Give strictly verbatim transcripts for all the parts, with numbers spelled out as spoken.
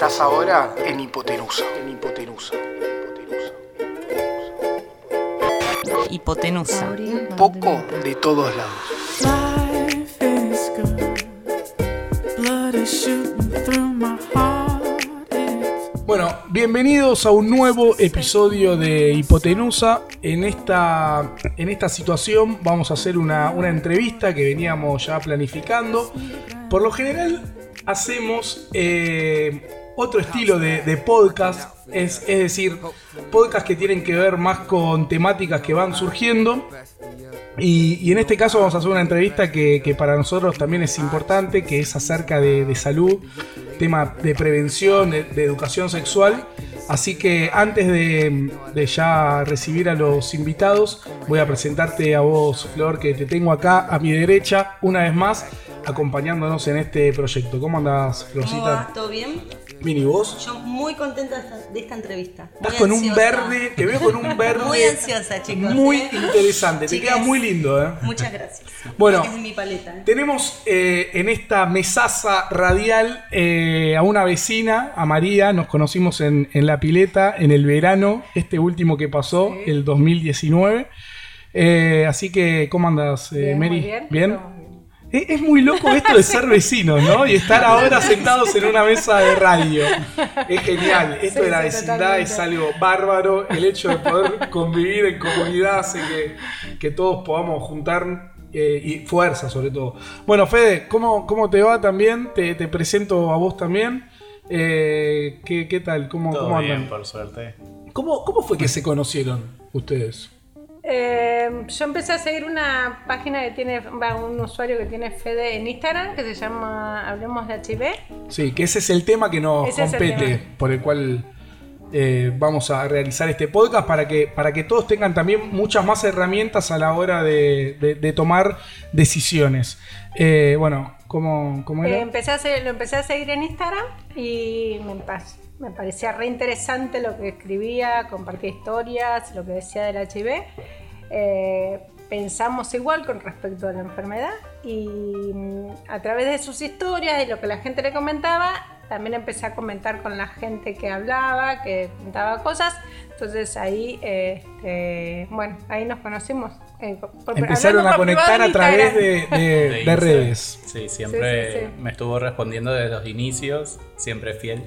Estás ahora en Hipotenusa. En Hipotenusa. Hipotenusa. Un poco de todos lados. Bueno, bienvenidos a un nuevo episodio de Hipotenusa. En esta, en esta situación vamos a hacer una, una entrevista que veníamos ya planificando. Por lo general hacemos eh, otro estilo de, de podcast, es, es decir, podcasts que tienen que ver más con temáticas que van surgiendo. Y, y en este caso vamos a hacer una entrevista que, que para nosotros también es importante, que es acerca de, de salud, tema de prevención, de, de educación sexual. Así que antes de, de ya recibir a los invitados, voy a presentarte a vos, Flor, que te tengo acá a mi derecha, una vez más, acompañándonos en este proyecto. ¿Cómo andás, Florcita? ¿Cómo va? ¿Todo bien? Bien, ¿y vos? Yo muy contenta de esta, de esta entrevista. Estás con ansiosa. Un verde, te veo con un verde. Muy ansiosa, chicos. Muy ¿eh? interesante, Chicas, te queda muy lindo, ¿eh? Muchas gracias. Bueno, es mi paleta, ¿eh? Tenemos eh, en esta mesaza radial eh, a una vecina, a María. Nos conocimos en, en La Pileta en el verano, este último que pasó, sí. El dos mil diecinueve. Eh, así que, ¿cómo andas, eh, bien, Mary? Muy bien. ¿Bien? No. Es muy loco esto de ser vecinos, ¿no? Y estar ahora sentados en una mesa de radio. Es genial. Esto sí, de la sí, vecindad totalmente. es algo bárbaro. El hecho de poder convivir en comunidad hace que, que todos podamos juntar eh, y fuerza, sobre todo. Bueno, Fede, ¿cómo, cómo te va también? Te, te presento a vos también. Eh, ¿qué, ¿Qué tal? ¿Cómo, Todo cómo bien, andan? por suerte. ¿Cómo, ¿Cómo fue que se conocieron ustedes? Eh, yo empecé a seguir una página que tiene, va, un usuario que tiene Fede en Instagram, que se llama Hablemos de H I V. Sí, que ese es el tema que nos Ese es el compete, tema. por el cual eh, vamos a realizar este podcast para que, para que todos tengan también muchas más herramientas a la hora de, de, de tomar decisiones. Eh, bueno, ¿cómo, cómo era? Eh, empecé a seguir, lo empecé a seguir en Instagram y me, me parecía re interesante lo que escribía, compartía historias, lo que decía del H I V. Eh, pensamos igual con respecto a la enfermedad y a través de sus historias y lo que la gente le comentaba, también empecé a comentar con la gente que hablaba, que contaba cosas. Entonces ahí, este, bueno, ahí nos conocimos. Eh, por, Empezaron a conectar a través de, de, de, de redes. Sí, siempre sí, sí, sí. me estuvo respondiendo desde los inicios, siempre fiel.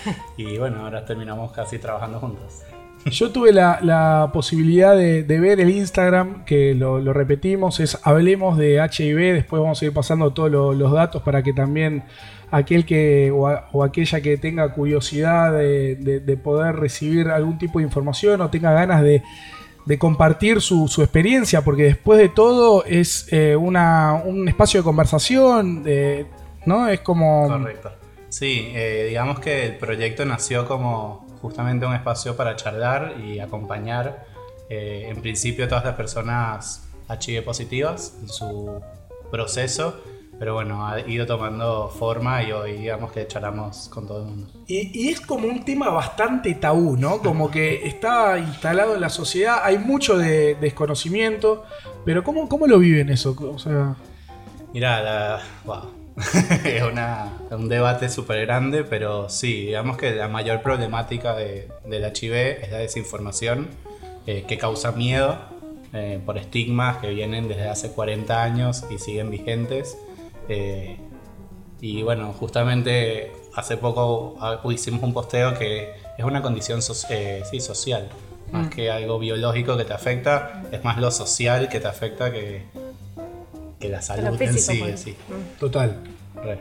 Y bueno, ahora terminamos casi trabajando juntos. Yo tuve la, la posibilidad de, de ver el Instagram, que lo, lo repetimos, es Hablemos de H I V. Después vamos a ir pasando todos lo, los datos para que también aquel que o, a, o aquella que tenga curiosidad de, de, de poder recibir algún tipo de información o tenga ganas de, de compartir su, su experiencia, porque después de todo es eh, una, un espacio de conversación, de, ¿no? Es como... Correcto. Sí, eh, digamos que el proyecto nació como justamente un espacio para charlar y acompañar eh, en principio a todas las personas H I V positivas en su proceso, pero bueno, ha ido tomando forma y hoy digamos que charlamos con todo el mundo. Y, y es como un tema bastante tabú, ¿no? Como que está instalado en la sociedad, hay mucho de desconocimiento, pero ¿cómo, cómo lo viven eso? O sea... Mirá, la... wow. Es una, un debate súper grande, pero sí, digamos que la mayor problemática de, del H I V es la desinformación, eh, que causa miedo eh, por estigmas que vienen desde hace cuarenta años y siguen vigentes. Eh, y bueno, justamente hace poco hicimos un posteo que es una condición so- eh, sí, social, más mm. que algo biológico que te afecta, es más lo social que te afecta que... que la salud físico, en sí, pues. sí. Total. Re.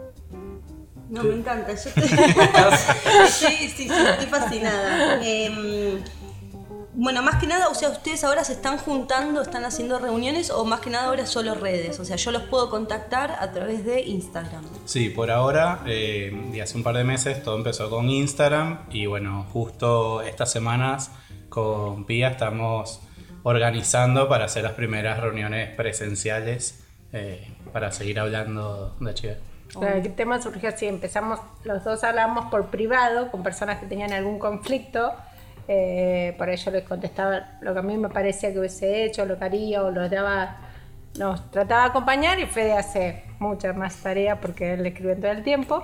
No, me encanta. Yo te... sí, sí, sí, estoy fascinada. Eh, bueno, más que nada, o sea, ustedes ahora se están juntando, están haciendo reuniones o más que nada ahora solo redes. O sea, yo los puedo contactar a través de Instagram. Sí, por ahora, eh, y hace un par de meses todo empezó con Instagram y bueno, justo estas semanas con Pía estamos organizando para hacer las primeras reuniones presenciales eh, para seguir hablando de H I V. El tema surgió así, empezamos, los dos hablamos por privado con personas que tenían algún conflicto, eh, por ello les contestaba lo que a mí me parecía que hubiese hecho, lo que haría o lo daba, nos trataba de acompañar y Fede hace mucha más tarea porque él le escribe todo el tiempo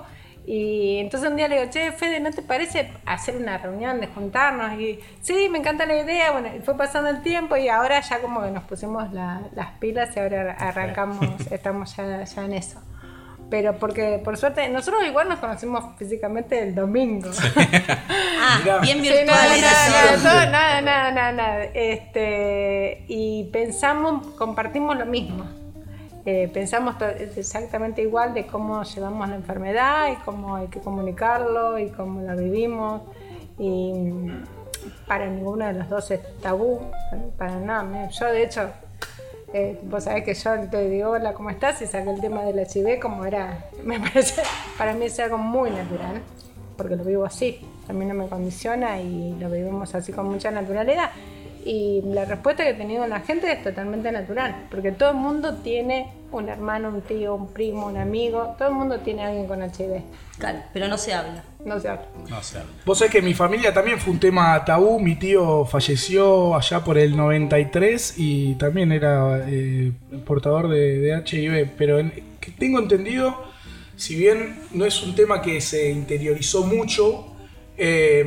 Y entonces un día le digo, che, Fede, ¿no te parece hacer una reunión, de juntarnos? Y sí, me encanta la idea. Bueno, y fue pasando el tiempo y ahora ya como que nos pusimos la, las pilas y ahora arrancamos, estamos ya, ya en eso. Pero porque, por suerte, nosotros igual nos conocimos físicamente el domingo. Sí. Ah, bien virtual. Sí, nada, nada, nada, nada, nada, nada, nada. Este, y pensamos, compartimos lo mismo. Eh, pensamos to- exactamente igual de cómo llevamos la enfermedad y cómo hay que comunicarlo y cómo la vivimos. Y para ninguno de los dos es tabú, para nada. Yo, de hecho, eh, vos sabés que yo te digo, hola, ¿cómo estás? Y saqué el tema del H I V como era, me parece, para mí es algo muy natural, porque lo vivo así. A mí no me condiciona y lo vivimos así con mucha naturalidad. Y la respuesta que he tenido en la gente es totalmente natural, porque todo el mundo tiene un hermano, un tío, un primo, un amigo, todo el mundo tiene a alguien con H I V. Claro, pero no se habla. No se habla. No sé. Vos sabés que mi familia también fue un tema tabú. Mi tío falleció allá por el noventa y tres y también era eh, portador de, de H I V. Pero en, que tengo entendido, si bien no es un tema que se interiorizó mucho, eh,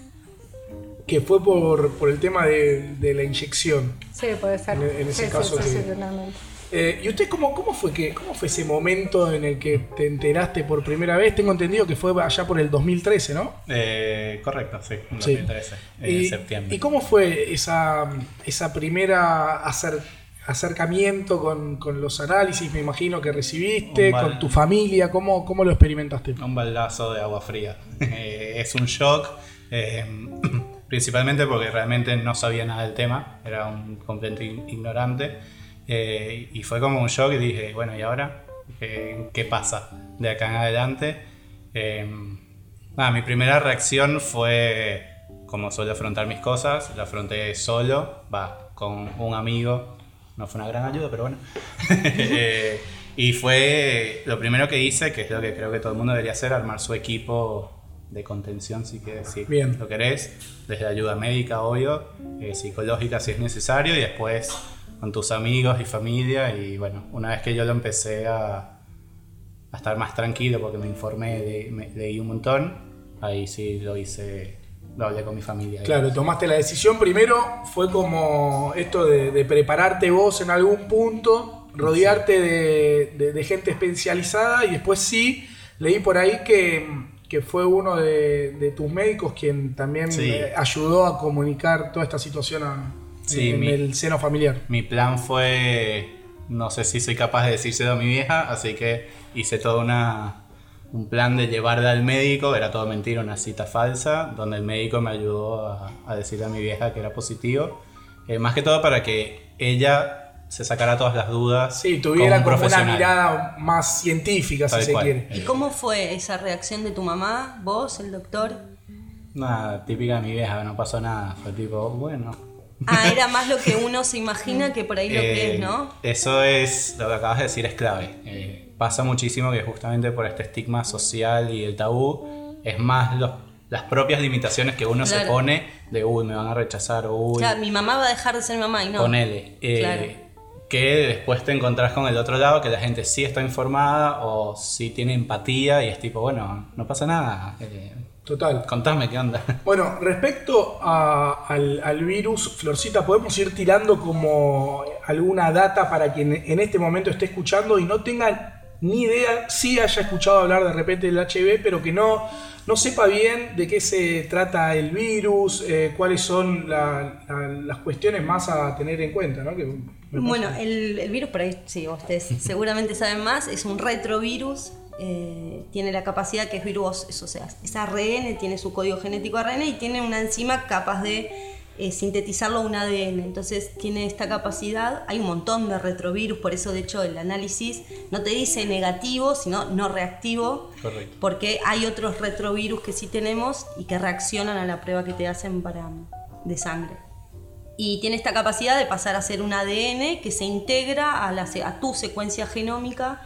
que fue por, por el tema de, de la inyección. Sí, puede ser. En- en ese Sí, caso sí, sí, que- sí, totalmente. Eh, ¿Y usted cómo, cómo, fue que, cómo fue ese momento en el que te enteraste por primera vez? Tengo entendido que fue allá por el dos mil trece, ¿no? Eh, correcto, sí, en Sí. dos mil trece, en ¿Y, septiembre. ¿Y cómo fue esa, esa primera acer- acercamiento con, con los análisis, me imagino, que recibiste, Un bal- con tu familia? ¿Cómo, cómo lo experimentaste? Un baldazo de agua fría. Eh, es un shock, eh, principalmente porque realmente no sabía nada del tema, era un completo in- ignorante. Eh, y fue como un shock y dije, bueno, ¿y ahora? ¿Qué, qué pasa de acá en adelante? Eh, nada, mi primera reacción fue, como suelo afrontar mis cosas, la afronté solo, va, con un amigo. No fue una gran ayuda, pero bueno. Eh, y fue lo primero que hice, que es lo que creo que todo el mundo debería hacer, armar su equipo de contención, si, que, si Bien. lo querés, desde ayuda médica, obvio, eh, psicológica si es necesario, y después con tus amigos y familia. Y bueno, una vez que yo lo empecé a, a estar más tranquilo porque me informé, de, me, leí un montón, ahí sí lo hice, lo hablé con mi familia. Claro, tomaste la decisión. Primero fue como esto de, de prepararte vos en algún punto, rodearte de, de- de gente especializada, y después sí, leí por ahí que, que fue uno de, de tus médicos quien también Sí. eh, ayudó a comunicar toda esta situación a- Sí, en mi- el seno familiar. Mi plan fue, no sé si soy capaz de decírselo a mi vieja, así que hice todo una, un plan de llevarla al médico, era todo mentira, una cita falsa, donde el médico me ayudó a, a decirle a mi vieja que era positivo, eh, más que todo para que ella se sacara todas las dudas. Sí, tuviera un como una profesional. mirada más científica, Tal si se cual. quiere. ¿Y cómo fue esa reacción de tu mamá, vos, el doctor? Nada, típica de mi vieja, no pasó nada, fue tipo, bueno... Ah, era más lo que uno se imagina que por ahí lo que Eh, es, ¿no? Eso es, lo que acabas de decir es clave. Eh, pasa muchísimo que justamente por este estigma social y el tabú, es más los, las propias limitaciones que uno se Claro. pone de, uy, me van a rechazar, o uy, Claro, mi mamá va a dejar de ser mi mamá y no. ponele. Eh, Claro. Que después te encontrás con el otro lado, que la gente sí está informada o sí tiene empatía y es tipo, bueno, no pasa nada. Eh, Total. contame qué onda. Bueno, respecto a- al, al virus, Florcita, podemos ir tirando como alguna data para quien en este momento esté escuchando y no tenga ni idea, sí haya escuchado hablar de repente del H I V, pero que no, no sepa bien de qué se trata el virus, eh, cuáles son la- la- las cuestiones más a tener en cuenta, ¿no? Que me Bueno, parece- el, el virus, por ahí sí, ustedes seguramente saben más, es un retrovirus, eh, tiene la capacidad que es virus, es, o sea, es A R N, tiene su código genético A R N y tiene una enzima capaz de eh, sintetizarlo a un A D N, entonces tiene esta capacidad. Hay un montón de retrovirus, por eso de hecho el análisis no te dice negativo, sino no reactivo, Correcto. porque hay otros retrovirus que sí tenemos y que reaccionan a la prueba que te hacen para, de sangre. Y tiene esta capacidad de pasar a ser un A D N que se integra a, la, se- a tu secuencia genómica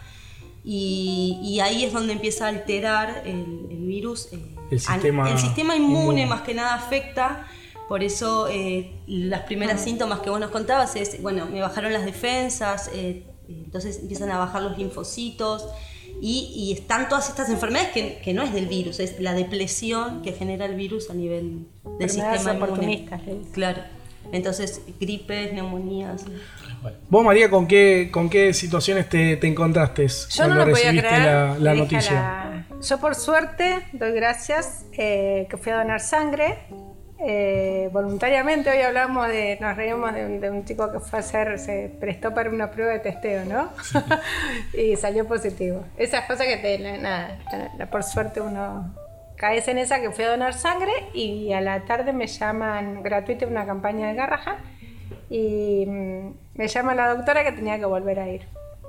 y, y ahí es donde empieza a alterar el, el virus. eh, El sistema a- el sistema inmune inmune. más que nada afecta, por eso eh, las primeras síntomas que vos nos contabas es, bueno, me bajaron las defensas, eh, entonces empiezan a bajar los linfocitos Y, y están todas estas enfermedades que, que no es del virus, es la depresión que genera el virus a nivel del sistema inmune. Claro. Entonces, gripes, neumonías. Vos, María, ¿con qué, con qué situaciones te, te encontraste Yo no cuando lo podía recibiste creer, la, la dije noticia? La... Yo, por suerte, doy gracias eh, que fui a donar sangre. Eh, voluntariamente. Hoy hablamos de, nos reímos de un, de un chico que fue a hacer, se prestó para una prueba de testeo, ¿no? Y salió positivo. Esas cosas que te, nada, por suerte uno caes en esa, que fui a donar sangre y a la tarde me llaman gratuita una campaña de Garrahan y mmm, me llama la doctora que tenía que volver a ir.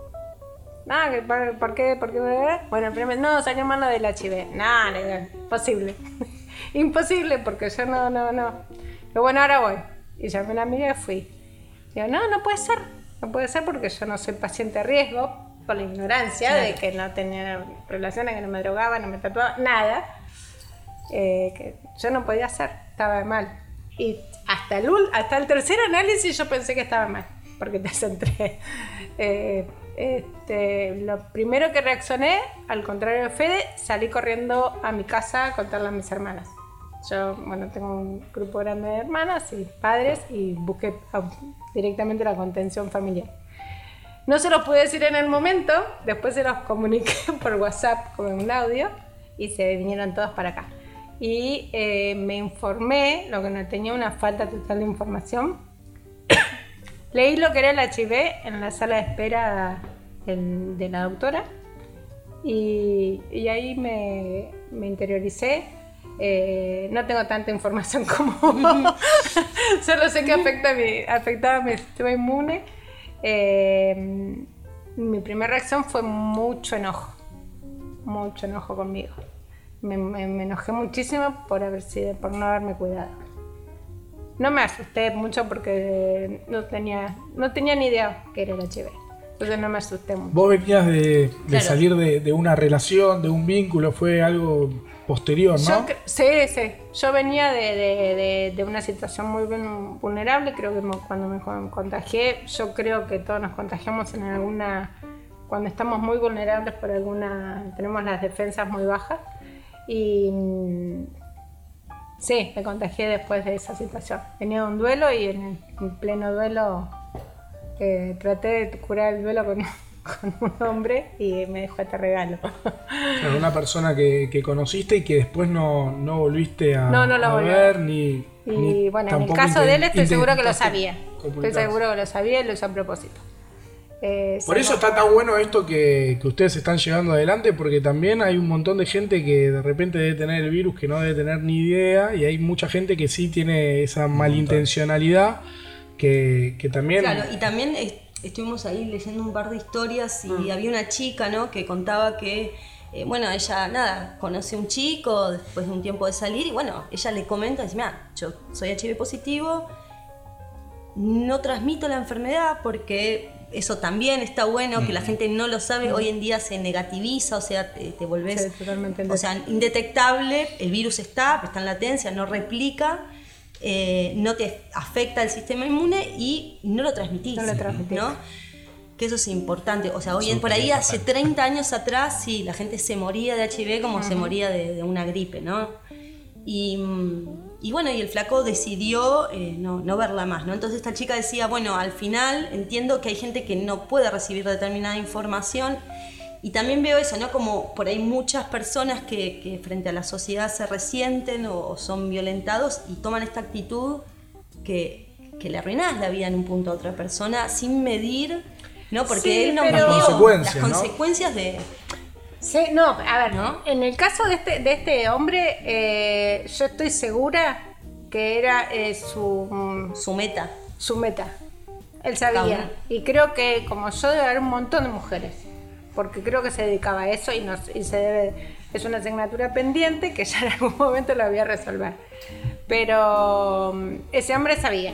Ah, ¿por, ¿por qué? ¿Por qué? Bueno, primero, no, salió malo del H I V. No, no, imposible. Imposible, porque yo no, no, no. Pero bueno, ahora voy. Y llamé a una amiga y fui. Digo, no, no puede ser. No puede ser porque yo no soy paciente de riesgo, por la ignorancia claro. de que no tenía relaciones, que no me drogaba, no me tatuaba, nada. Eh, que yo no podía hacer, estaba mal. Y hasta el, hasta el tercer análisis yo pensé que estaba mal, porque te centré. Eh, Este, lo primero que reaccioné, al contrario de Fede, salí corriendo a mi casa a contarle a mis hermanas. Yo, bueno, tengo un grupo grande de hermanas y padres y busqué directamente la contención familiar. No se los pude decir en el momento, después se los comuniqué por WhatsApp con un audio y se vinieron todos para acá. Y eh, me informé, lo que no tenía una falta total de información. Leí lo que era el H I V en la sala de espera el, de la doctora y, y ahí me, me interioricé. Eh, no tengo tanta información como vos. Solo sé que afecta mi, afectaba a mi sistema inmune. Eh, mi primera reacción fue mucho enojo, mucho enojo conmigo. Me, me, me enojé muchísimo por, haber sido, por no haberme cuidado. No me asusté mucho porque no tenía, no tenía ni idea que era el H I V. Entonces no me asusté mucho. Vos venías de, de claro. salir de, de una relación, de un vínculo, fue algo posterior, ¿no? Yo, sí, sí. Yo venía de, de, de, de una situación muy vulnerable. Creo que cuando me contagié, yo creo que todos nos contagiamos en alguna... Cuando estamos muy vulnerables por alguna... Tenemos las defensas muy bajas. Y... Sí, me contagié después de esa situación. Venía de un duelo y en, el, en pleno duelo eh, traté de curar el duelo con, con un hombre y me dejó este regalo. Claro, una persona que, que conociste y que después no, no volviste a, no, no lo a ver ni... Y ni bueno, en el caso de él estoy seguro que lo sabía. Comunicarse. Estoy seguro que lo sabía y lo hizo a propósito. Eh, Por eso está tan bueno esto que, que ustedes están llevando adelante, porque también hay un montón de gente que de repente debe tener el virus que no debe tener ni idea, y hay mucha gente que sí tiene esa malintencionalidad que, que también... Claro, y también est- estuvimos ahí leyendo un par de historias y mm. había una chica, ¿no?, que contaba que, eh, bueno, ella, nada, conoce a un chico después de un tiempo de salir y bueno, ella le comenta, dice, mira, yo soy H I V positivo, no transmito la enfermedad porque... Eso también está bueno, mm. que la gente no lo sabe, mm. hoy en día se negativiza, o sea, te, te volvés sí, totalmente o sea, indetectable, el virus está, está en latencia, no replica, eh, no te afecta el sistema inmune y no lo transmitís, no lo transmitís. ¿no? Que eso es importante, o sea, hoy en, por ahí hace treinta años atrás, sí, la gente se moría de H I V como uh-huh. se moría de, de una gripe, ¿no? Y, y bueno, y el flaco decidió eh, no, no verla más, ¿no? Entonces esta chica decía, bueno, al final entiendo que hay gente que no puede recibir determinada información y también veo eso, ¿no? Como por ahí muchas personas que, que frente a la sociedad se resienten o, o son violentados y toman esta actitud que, que le arruinás la vida en un punto a otra persona sin medir, ¿no? Porque sí, él no pero... midió consecuencias, las ¿no? consecuencias de... Sí, no, a ver, ¿no? En el caso de este, de este hombre, eh, yo estoy segura que era eh, su, su meta. Su meta. Él sabía. Y creo que, como yo, debe haber un montón de mujeres. Porque creo que se dedicaba a eso y, no, y se debe, es una asignatura pendiente que ya en algún momento la voy a resolver. Pero ese hombre sabía.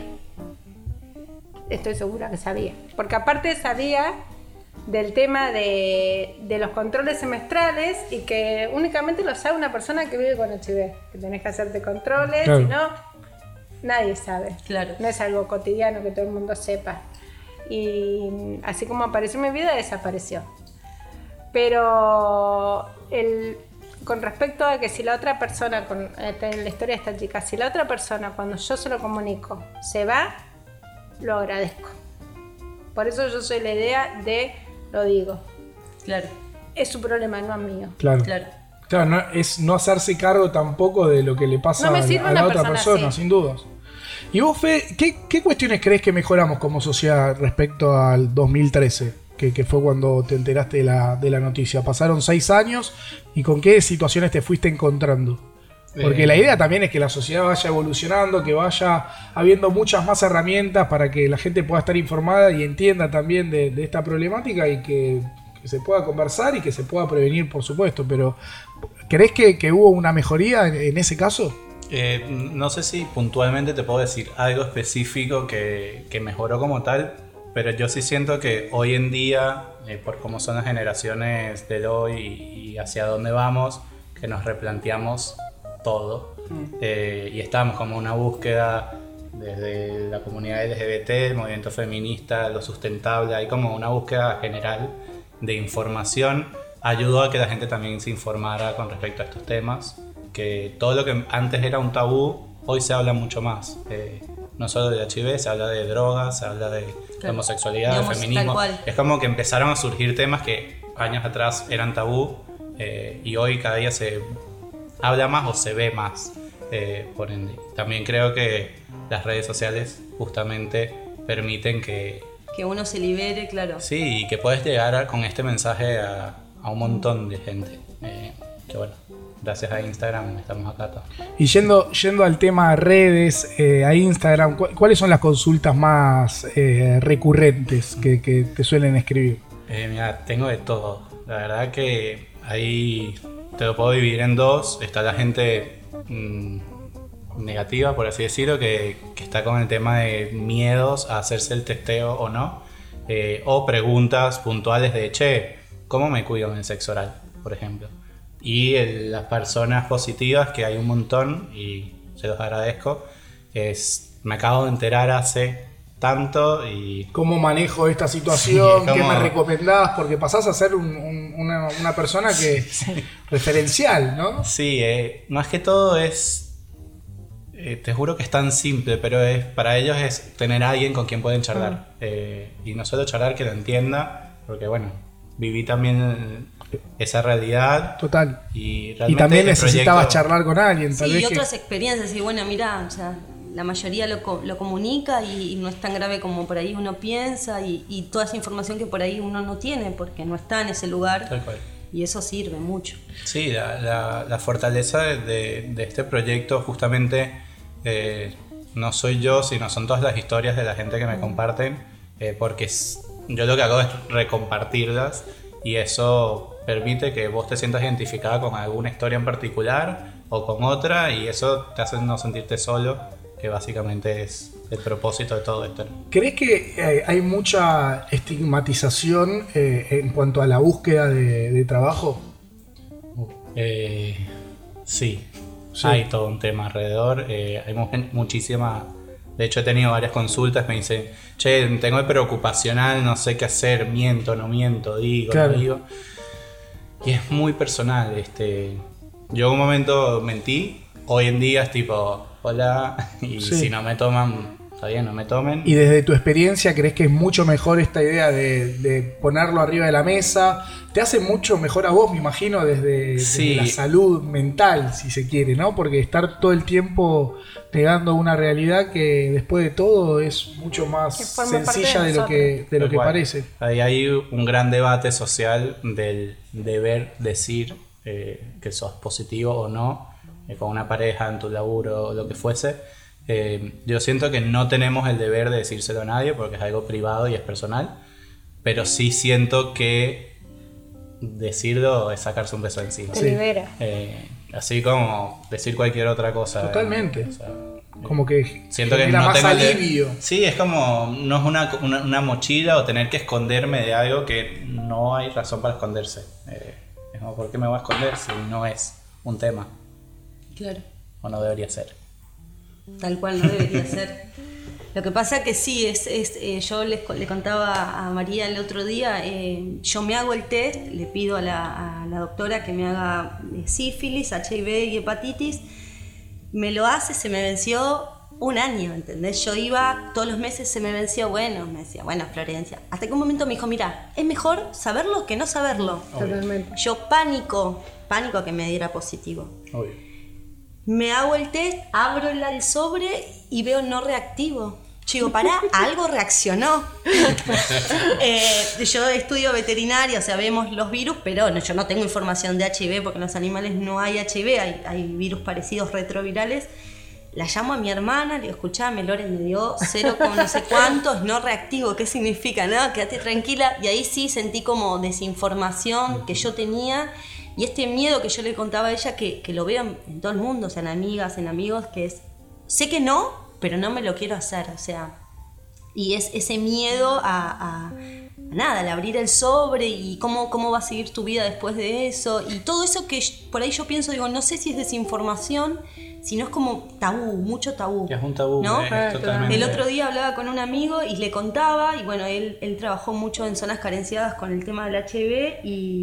Estoy segura que sabía. Porque aparte sabía... del tema de, de los controles semestrales y que únicamente lo sabe una persona que vive con H I V, que tenés que hacerte controles, claro. Si no, nadie sabe. Claro. No es algo cotidiano que todo el mundo sepa. Y así como apareció en mi vida, desapareció. Pero el, con respecto a que si la otra persona, con eh, la historia de esta chica, si la otra persona cuando yo se lo comunico se va, lo agradezco. Por eso yo soy la idea de lo digo. Claro. Es su problema, no es mío. Claro. Claro. Claro, no, es no hacerse cargo tampoco de lo que le pasa No me a, sirve a una la otra persona persona, así. sin dudas. Y vos, Fe, ¿qué, ¿qué cuestiones crees que mejoramos como sociedad respecto al dos mil trece? Que, que fue cuando te enteraste de la, de la noticia. Pasaron seis años y ¿con qué situaciones te fuiste encontrando? Porque Eh, la idea también es que la sociedad vaya evolucionando, que vaya habiendo muchas más herramientas para que la gente pueda estar informada y entienda también de, de esta problemática y que, que se pueda conversar y que se pueda prevenir, por supuesto. Pero ¿crees que, que hubo una mejoría en, en ese caso? Eh, no sé si puntualmente te puedo decir algo específico que, que mejoró como tal, pero yo sí siento que hoy en día, eh, por cómo son las generaciones del hoy y, y hacia dónde vamos, que nos replanteamos todo. Mm. Eh, y estamos como una búsqueda desde la comunidad L G B T, el movimiento feminista, lo sustentable, hay como una búsqueda general de información. Ayudó a que la gente también se informara con respecto a estos temas, que todo lo que antes era un tabú, hoy se habla mucho más. Eh, no solo de H I V, se habla de drogas, se habla de Claro. homosexualidad, Digamos, de feminismo. tal cual. Es como que empezaron a surgir temas que años atrás eran tabú eh, y hoy cada día se habla más o se ve más. Eh, por ende. También creo que las redes sociales justamente permiten que... Que uno se libere, claro. Sí, y que puedes llegar a- con este mensaje a, a un montón de gente. Eh, que bueno, gracias a Instagram estamos acá todos. Y yendo, yendo al tema redes, eh, a Instagram, ¿cu- ¿cuáles son las consultas más eh, recurrentes que, que te suelen escribir? Eh, mira, tengo de todo. La verdad que ahí te lo puedo dividir en dos. Está la gente mmm, negativa, por así decirlo, que, que está con el tema de miedos a hacerse el testeo o no. Eh, o preguntas puntuales de, che, ¿cómo me cuido en el sexo oral? Por ejemplo. Y el- las personas positivas, que hay un montón, y se los agradezco, es, me acabo de enterar hace tanto y... ¿Cómo manejo esta situación? Sí, es ¿Qué como- me recomendás? Porque pasás a ser un- un- una, una persona que referencial, ¿no? Sí, eh, más que todo es, eh, te juro que es tan simple, pero es para ellos es tener a alguien con quien pueden charlar. Eh, y no solo charlar, que lo entienda, porque bueno, viví también esa realidad. Total. Y, Y realmente también el necesitabas proyecto- charlar con alguien, tal Sí, y vez. que- otras experiencias, y bueno, mira, o sea, la mayoría lo, co- lo comunica y, y no es tan grave como por ahí uno piensa y, y toda esa información que por ahí uno no tiene porque no está en ese lugar Tal cual. y eso sirve mucho. Sí, la, la- la fortaleza de, de- de este proyecto justamente eh, no soy yo, sino son todas las historias de la gente que me comparten, eh, porque es- yo lo que hago es recompartirlas y eso permite que vos te sientas identificada con alguna historia en particular o con otra y eso te hace no sentirte solo, que básicamente es el propósito de todo esto. ¿Crees que eh, hay mucha estigmatización eh, en cuanto a la búsqueda de, de trabajo? Eh, sí, Sí. hay todo un tema alrededor. eh, hay mu- muchísima. De hecho, he tenido varias consultas. Me dicen, che, tengo el preocupacional, no sé qué hacer, miento, no miento, digo, Claro. no digo. Y es muy personal. Este, yo en un momento mentí. Hoy en día es tipo, hola, y Sí. si no me toman, está bien, no me tomen. Y desde tu experiencia, ¿crees que es mucho mejor esta idea de, de ponerlo arriba de la mesa? Te hace mucho mejor a vos, me imagino, desde, desde Sí. la salud mental, si se quiere, ¿no? Porque estar todo el tiempo negando una realidad que después de todo es mucho más Que forma parte sencilla de de lo que, de lo Tal que cual. parece. Ahí hay un gran debate social del deber decir eh, que sos positivo o no, eh, con una pareja, en tu laburo o lo que fuese. Eh, yo siento que no tenemos el deber de decírselo a nadie porque es algo privado y es personal, pero sí siento que decirlo es sacarse un peso de encima. Te Sí. libera. Eh, así como decir cualquier otra cosa. Totalmente. O sea, Como que Siento que genera no más tengo el de- alivio. Sí, es como, no es una, una, una mochila o tener que esconderme de algo que no hay razón para esconderse. Eh, es como, ¿por qué me voy a esconder si no es un tema? Claro, O no debería ser. tal cual no debería ser. Lo que pasa que sí, es, es eh, yo les, le contaba a María el otro día, eh, yo me hago el test, le pido a la, a la doctora que me haga sífilis, H I V y hepatitis, me lo hace, se me venció un año, ¿entendés? Yo iba, todos los meses se me venció, bueno, me decía, bueno, Florencia, hasta que un momento me dijo, mira, es mejor saberlo que no saberlo. Totalmente. Yo pánico, pánico a que me diera positivo. Obvio. Me hago el test, abro el, el sobre y veo no reactivo. Yo digo, pará, algo reaccionó. eh, yo estudio veterinaria, o sea, vemos los virus, pero no, yo no tengo información de H I V porque en los animales no hay H I V, hay, hay virus parecidos retrovirales. La llamo a mi hermana, le digo, escuchame, Lore me dio cero con no sé cuántos, no reactivo, ¿qué significa? No, quédate tranquila. Y ahí sí sentí como desinformación que yo tenía y este miedo que yo le contaba a ella, que, que lo veo en, en todo el mundo, o sea, en amigas, en amigos, que es, sé que no, pero no me lo quiero hacer, o sea, y es ese miedo a, a, a nada, al abrir el sobre y cómo, cómo va a seguir tu vida después de eso, y todo eso que por ahí yo pienso, digo, no sé si es desinformación, sino es como tabú, mucho tabú. Es un tabú, ¿no? eh, es totalmente. El otro día hablaba con un amigo y le contaba, y bueno, él, él trabajó mucho en zonas carenciadas con el tema del H I V,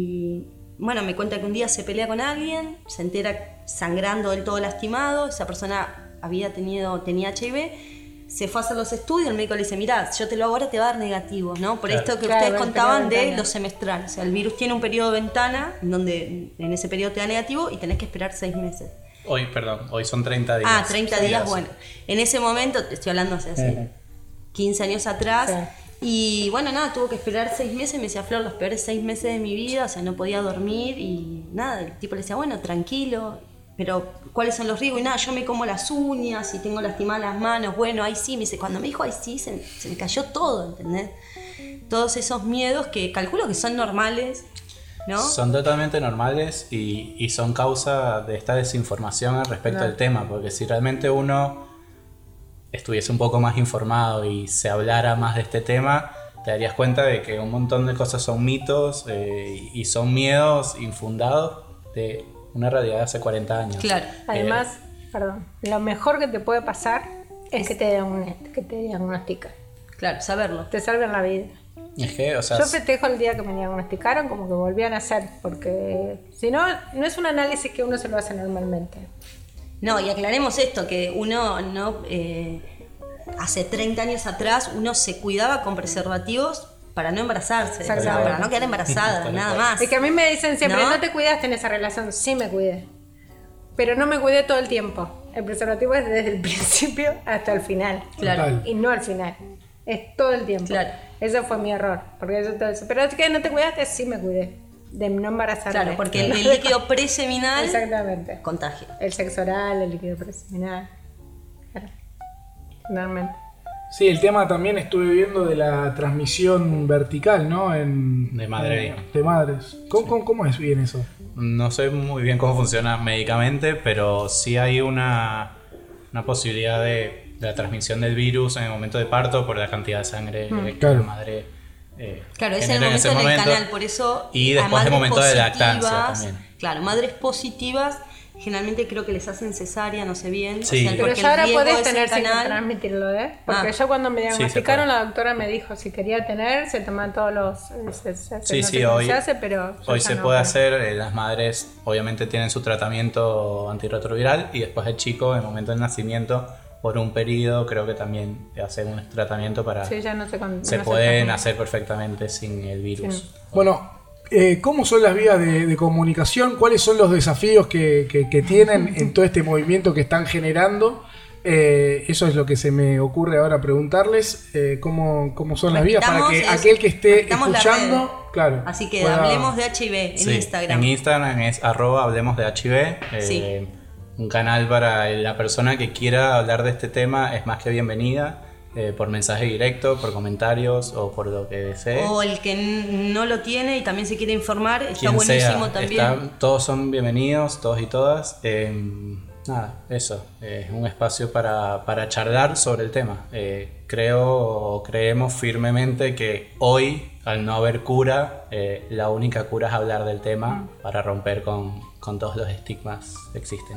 y bueno, me cuenta que un día se pelea con alguien, se entera sangrando del todo lastimado, esa persona había tenido, tenía H I V, se fue a hacer los estudios, el médico le dice, mirá, yo te lo hago ahora, te va a dar negativo, ¿no? Por Claro. esto que Claro, ustedes el contaban periodo de de los semestrales, o sea, el virus tiene un periodo de ventana, en donde en ese periodo te da negativo y tenés que esperar seis meses. Hoy, perdón, hoy son treinta días. Ah, treinta días, bueno. En ese momento, te estoy hablando hace, hace Ujú. quince años atrás, Sí. y bueno, nada, tuvo que esperar seis meses, me decía, Flor, los peores seis meses de mi vida, o sea, no podía dormir y nada, el tipo le decía, bueno, tranquilo, pero ¿cuáles son los riesgos? Y nada, yo me como las uñas y tengo lastimadas las manos, bueno, ahí sí, me dice, cuando me dijo ahí sí, se, se me cayó todo, ¿entendés? Todos esos miedos que calculo que son normales, ¿no? Son totalmente normales y, y son causa de esta desinformación al respecto No. del tema, porque si realmente uno estuviese un poco más informado y se hablara más de este tema, te darías cuenta de que un montón de cosas son mitos eh, y son miedos infundados de una realidad de hace cuarenta años. Claro. Además, Eh, perdón, lo mejor que te puede pasar es que te, diagn- que te diagnostican. Claro, saberlo. Te salvan la vida. es que, o sea, Yo festejo el día que me diagnosticaron como que volví a nacer, porque si no, no es un análisis que uno se lo hace normalmente. No, y aclaremos esto, que uno no eh, hace treinta años atrás uno se cuidaba con preservativos para no embarazarse, o sea, Exactamente. para no quedar embarazada, Tal nada cual. más. Es que a mí me dicen siempre, ¿No? no, te cuidaste en esa relación. Sí me cuidé, pero no me cuidé todo el tiempo. El preservativo es desde el principio hasta el final. Claro. Total. Y no al final. Es todo el tiempo. Claro. Ese fue mi error. Porque eso todo eso. Pero es que no te cuidaste, sí me cuidé. De no embarazarme. Claro, porque el, el líquido preseminal Exactamente. contagia. El sexo oral, el líquido preseminal. Claro. Normalmente. Sí, el tema también estuve viendo de la transmisión vertical, ¿no? En, De madre a en- hijo. de madres. ¿Cómo, cómo, cómo es bien eso? no sé muy bien cómo funciona médicamente, pero sí hay una, una posibilidad de, de la transmisión del virus en el momento de parto por la cantidad de sangre que Claro. la madre eh, Claro, es el genera en momento ese en el momento. canal, por eso Y a después del madres momento de lactancia positivas, también. Claro, madres positivas generalmente creo que les hacen cesárea, no sé bien. Sí. O sea, Pero Pero porque ya ahora el riesgo podés es el tener sin canal. transmitirlo, ¿eh? Porque Ah. yo cuando me Sí, se diagnosticaron, puede. la doctora me dijo si quería tener, se toman todos los... Se, se, Sí, no sí, sé cómo hoy- se hace, pero yo Hoy ya se no, puede pero- hacer, eh, las madres obviamente tienen su tratamiento antirretroviral y después el chico en el momento del nacimiento por un periodo creo que también hacen un tratamiento para... Sí, ya no sé con- se no sé pueden cómo. hacer perfectamente sin el virus. Sí. Bueno, eh, ¿cómo son las vías de, de comunicación? ¿Cuáles son los desafíos que, que- que tienen en todo este movimiento que están generando? Eh, eso es lo que se me ocurre ahora preguntarles. Eh, ¿cómo, ¿Cómo son las vías? Para que Repitamos, es- aquel que esté repitamos la red. escuchando, claro. Así que pueda- hablemos de H I V en Sí, Instagram. En Instagram es arroba hablemos de H I V. eh, Sí. Un canal para la persona que quiera hablar de este tema es más que bienvenida. eh, por mensaje directo, por comentarios o por lo que desee. O el que n- no lo tiene y también se quiere informar, está Quien buenísimo sea, también. está- todos son bienvenidos, todos y todas. Eh, nada, eso, es un espacio para, para charlar sobre el tema. Eh, creo o creemos firmemente que hoy, al no haber cura, eh, la única cura es hablar del tema para romper con, con todos los estigmas que existen.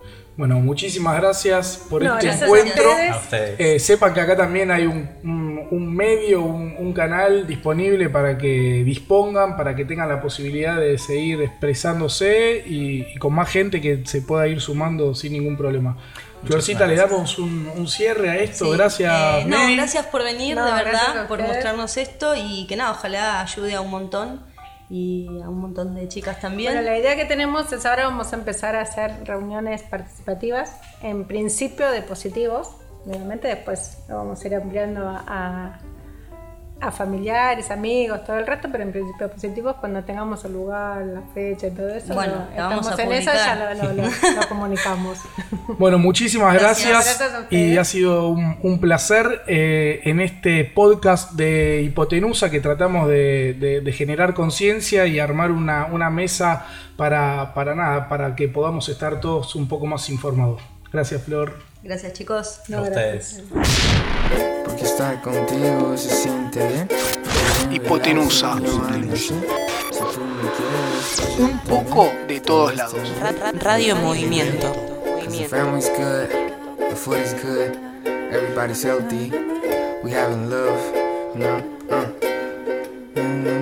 Bueno, muchísimas gracias por No, este gracias a encuentro. ustedes. A ustedes. Eh, sepan que acá también hay un, un- un medio, un, un canal disponible para que dispongan, para que tengan la posibilidad de seguir expresándose y, y con más gente que se pueda ir sumando sin ningún problema. Florcita, le damos un, un cierre a esto. Sí. Gracias, Eh, no, Mary. gracias por venir, No, de gracias verdad, a por ustedes. mostrarnos esto y que nada, ojalá ayude a un montón y a un montón de chicas también. Bueno, la idea que tenemos es ahora vamos a empezar a hacer reuniones participativas, en principio de positivos, obviamente después lo vamos a ir ampliando a, a, a familiares, amigos, todo el resto, pero en principio positivos cuando tengamos el lugar, la fecha y todo eso. Bueno, lo- la vamos estamos a en eso, ya publicar. lo, lo- lo- lo comunicamos. Bueno, muchísimas Gracias. gracias, Gracias a ustedes. y ha sido un, un placer eh, en este podcast de Hipotenusa que tratamos de, de- de generar conciencia y armar una, una mesa para, para nada, para que podamos estar todos un poco más informados. Gracias, Flor. Gracias, chicos. No, A gracias. ustedes. Porque estar contigo se siente bien. Hipotenusa. Si tú me quieres. Un poco de todos lados. Ra- ra- Radio Movimiento. The family's good, the food is good, everybody's healthy, we having love, you know. Uh.